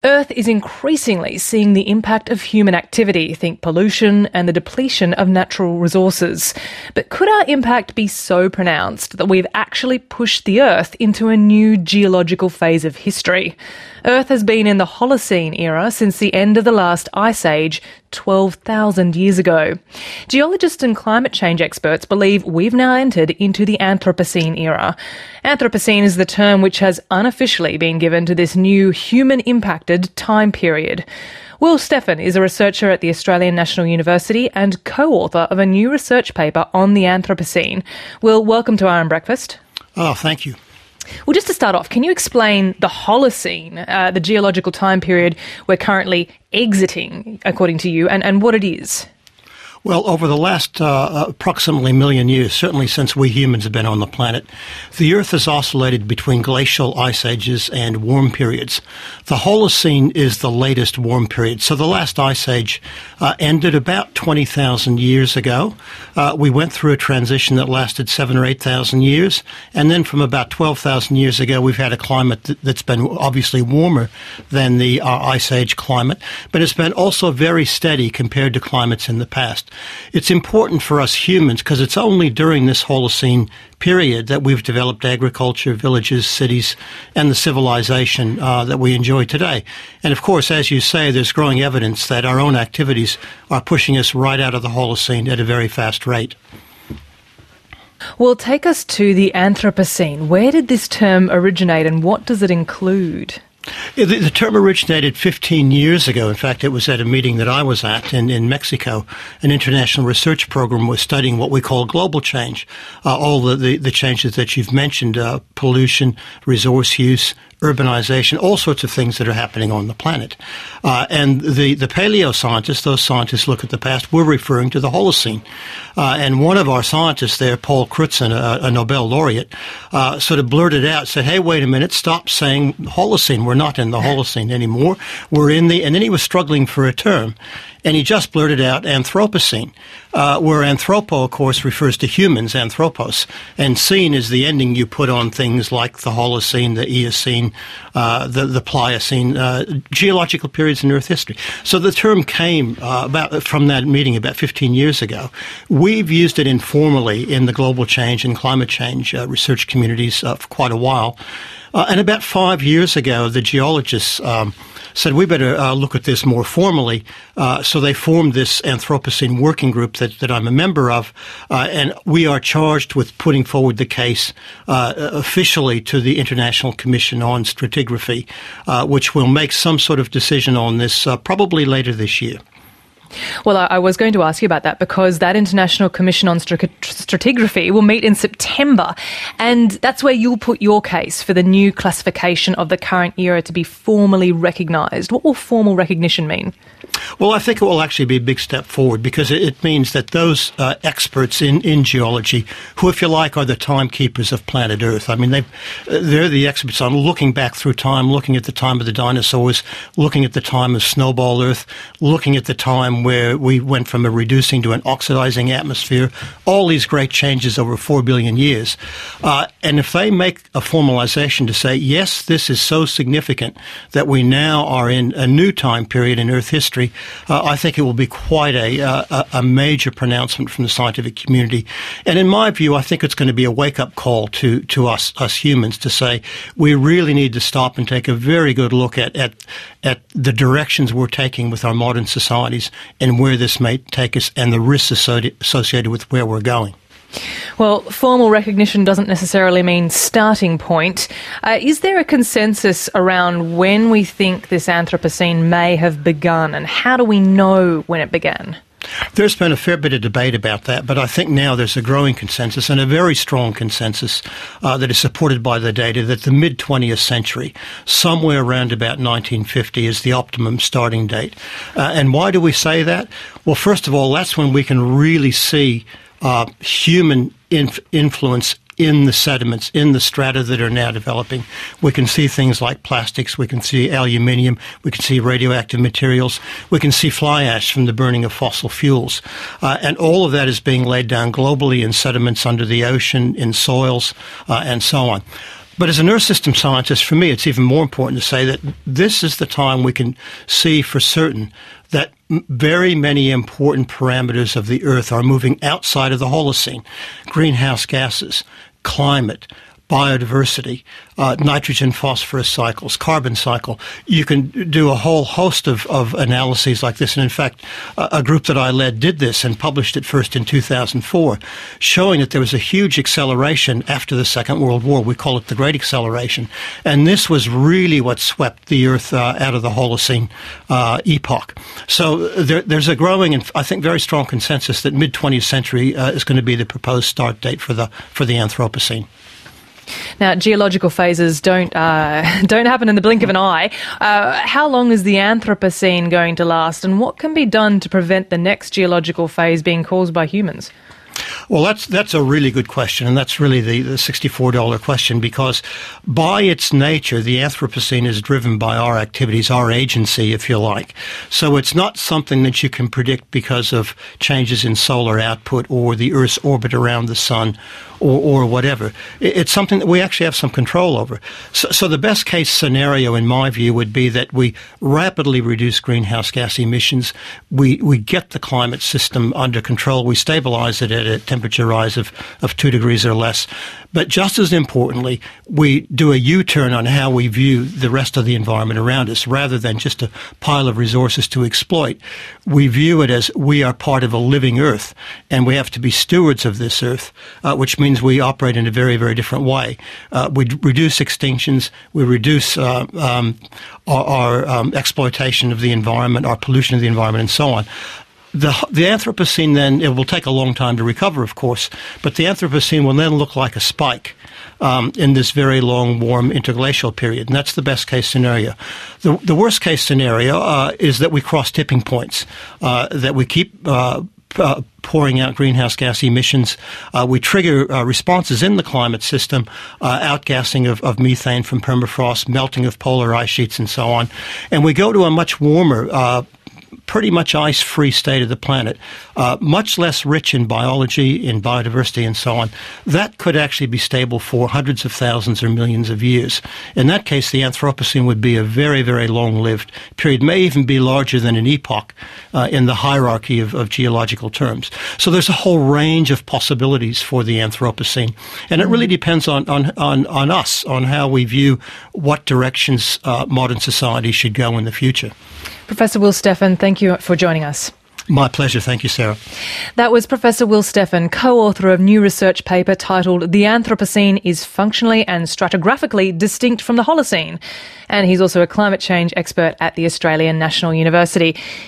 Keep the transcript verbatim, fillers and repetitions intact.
Earth is increasingly seeing the impact of human activity, think pollution and the depletion of natural resources. But could our impact be so pronounced that we've actually pushed the Earth into a new geological phase of history? Earth has been in the Holocene era since the end of the last ice age, twelve thousand years ago. Geologists and climate change experts believe we've now entered into the Anthropocene era. Anthropocene is the term which has unofficially been given to this new human-impacted time period. Will Steffen is a researcher at the Australian National University and co-author of a new research paper on the Anthropocene. Will, welcome to Iron Breakfast. Oh, thank you. Well, just to start off, can you explain the Holocene, uh, the geological time period we're currently exiting, according to you, and, and what it is? Well, over the last uh, approximately million years, certainly since we humans have been on the planet, the Earth has oscillated between glacial ice ages and warm periods. The Holocene is the latest warm period. So the last ice age uh, ended about twenty thousand years ago. Uh, we went through a transition that lasted seven or eight thousand years. And then from about twelve thousand years ago, we've had a climate th- that's been obviously warmer than the uh, ice age climate, but it's been also very steady compared to climates in the past. It's important for us humans because it's only during this Holocene period that we've developed agriculture, villages, cities, and the civilization uh, that we enjoy today. And of course, as you say, there's growing evidence that our own activities are pushing us right out of the Holocene at a very fast rate. Well, take us to the Anthropocene. Where did this term originate and what does it include? The, the term originated fifteen years ago. In fact, it was at a meeting that I was at in, in Mexico. An international research program was studying what we call global change, uh, all the, the, the changes that you've mentioned, uh, pollution, resource use, urbanization, all sorts of things that are happening on the planet. Uh, and the, the paleoscientists, those scientists look at the past, we're referring to the Holocene. Uh, and one of our scientists there, Paul Crutzen, a, a Nobel laureate, uh, sort of blurted out, said, hey, wait a minute, stop saying Holocene. We're not in the Holocene anymore. We're in the, and then he was struggling for a term. And he just blurted out Anthropocene, uh, where anthropo, of course, refers to humans, anthropos, and scene is the ending you put on things like the Holocene, the Eocene, uh, the, the Pliocene, uh, geological periods in Earth history. So the term came uh, about from that meeting about fifteen years ago. We've used it informally in the global change and climate change uh, research communities uh, for quite a while. Uh, and about five years ago, the geologists um, said we better uh, look at this more formally. Uh, so they formed this Anthropocene working group that, that I'm a member of, uh, and we are charged with putting forward the case uh, officially to the International Commission on Stratigraphy, uh, which will make some sort of decision on this uh, probably later this year. Well, I was going to ask you about that because that International Commission on Stratigraphy will meet in September, and that's where you'll put your case for the new classification of the current era to be formally recognised. What will formal recognition mean? Well, I think it will actually be a big step forward because it means that those uh, experts in, in geology, who, if you like, are the timekeepers of planet Earth. I mean, they've, they're the experts on looking back through time, looking at the time of the dinosaurs, looking at the time of snowball Earth, looking at the time where we went from a reducing to an oxidizing atmosphere, all these great changes over four billion years. Uh, and if they make a formalization to say, yes, this is so significant that we now are in a new time period in Earth history, uh, I think it will be quite a, a, a major pronouncement from the scientific community. And in my view, I think it's going to be a wake-up call to, to us, us humans to say we really need to stop and take a very good look at, at, at the directions we're taking with our modern societies and where this may take us and the risks associated with where we're going. Well, formal recognition doesn't necessarily mean starting point. Uh, is there a consensus around when we think this Anthropocene may have begun, and how do we know when it began? There's been a fair bit of debate about that, but I think now there's a growing consensus and a very strong consensus uh, that is supported by the data that the mid-twentieth century, somewhere around about nineteen fifty, is the optimum starting date. Uh, and why do we say that? Well, first of all, that's when we can really see uh, human inf- influence in the sediments, in the strata that are now developing. We can see things like plastics, we can see aluminium, we can see radioactive materials, we can see fly ash from the burning of fossil fuels. Uh, and all of that is being laid down globally in sediments under the ocean, in soils, uh, and so on. But as an Earth system scientist, for me, it's even more important to say that this is the time we can see for certain that very many important parameters of the Earth are moving outside of the Holocene. Greenhouse gases, climate, biodiversity, uh, nitrogen phosphorus cycles, carbon cycle. You can do a whole host of, of analyses like this. And in fact, a, a group that I led did this and published it first in two thousand four, showing that there was a huge acceleration after the Second World War. We call it the Great Acceleration. And this was really what swept the Earth uh, out of the Holocene uh, epoch. So there, there's a growing and I think very strong consensus that mid-twentieth century uh, is going to be the proposed start date for the for the Anthropocene. Now, geological phases don't uh, don't happen in the blink of an eye. Uh, how long is the Anthropocene going to last, and what can be done to prevent the next geological phase being caused by humans? Well, that's that's a really good question, and that's really the, the sixty-four dollar question, because by its nature, the Anthropocene is driven by our activities, our agency, if you like. So it's not something that you can predict because of changes in solar output or the Earth's orbit around the sun or, or whatever. It's something that we actually have some control over. So, so the best case scenario, in my view, would be that we rapidly reduce greenhouse gas emissions, we, we get the climate system under control, we stabilize it at a temperature rise of, of two degrees or less. But just as importantly, we do a U-turn on how we view the rest of the environment around us. Rather than just a pile of resources to exploit, we view it as we are part of a living Earth, and we have to be stewards of this Earth, uh, which means we operate in a very, very different way. Uh, we d- reduce extinctions, we reduce uh, um, our, our um, exploitation of the environment, our pollution of the environment, and so on. The, the Anthropocene then, it will take a long time to recover, of course, but the Anthropocene will then look like a spike um, in this very long, warm interglacial period, and that's the best case scenario. The, the worst case scenario uh, is that we cross tipping points, uh, that we keep uh, uh, pouring out greenhouse gas emissions. Uh, we trigger uh, responses in the climate system, uh, outgassing of, of methane from permafrost, melting of polar ice sheets, and so on, and we go to a much warmer uh pretty much ice-free state of the planet, uh, much less rich in biology, in biodiversity, and so on. That could actually be stable for hundreds of thousands or millions of years. In that case, the Anthropocene would be a very, very long-lived period, may even be larger than an epoch uh, in the hierarchy of, of geological terms. So there's a whole range of possibilities for the Anthropocene, and it really depends on, on, on, on us, on how we view what directions uh, modern society should go in the future. Professor Will Steffen, thank you for joining us. My pleasure. Thank you, Sarah. That was Professor Will Steffen, co-author of new research paper titled The Anthropocene is Functionally and Stratigraphically Distinct from the Holocene. And he's also a climate change expert at the Australian National University.